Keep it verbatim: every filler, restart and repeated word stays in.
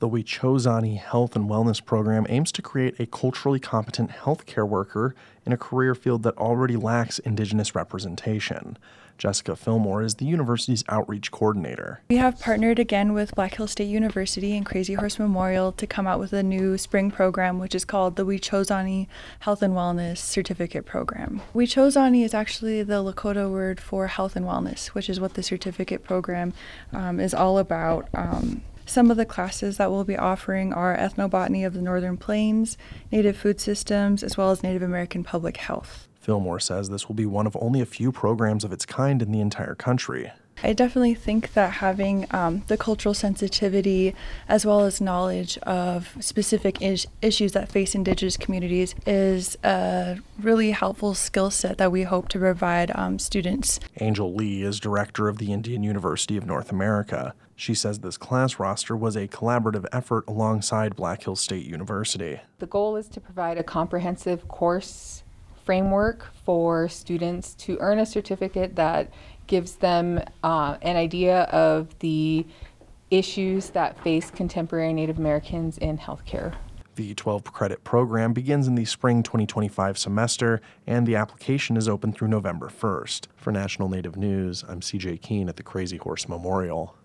The Wichozani Health and Wellness Program aims to create a culturally competent healthcare worker in a career field that already lacks Indigenous representation. Jessica Fillmore is the university's outreach coordinator. We have partnered again with Black Hills State University and Crazy Horse Memorial to come out with a new spring program, which is called the Wichozani Health and Wellness Certificate Program. Wichozani is actually the Lakota word for health and wellness, which is what the certificate program um, is all about. Um, Some of the classes that we'll be offering are ethnobotany of the Northern Plains, native food systems, as well as Native American public health. Fillmore says this will be one of only a few programs of its kind in the entire country. I definitely think that having um, the cultural sensitivity as well as knowledge of specific is- issues that face Indigenous communities is a really helpful skill set that we hope to provide um, students. Angel Lee is director of the Indian University of North America. She says this class roster was a collaborative effort alongside Black Hills State University. The goal is to provide a comprehensive course framework for students to earn a certificate that gives them uh, an idea of the issues that face contemporary Native Americans in healthcare. The twelve credit program begins in the spring twenty twenty-five semester, and the application is open through November first. For National Native News, I'm C J Keene at the Crazy Horse Memorial.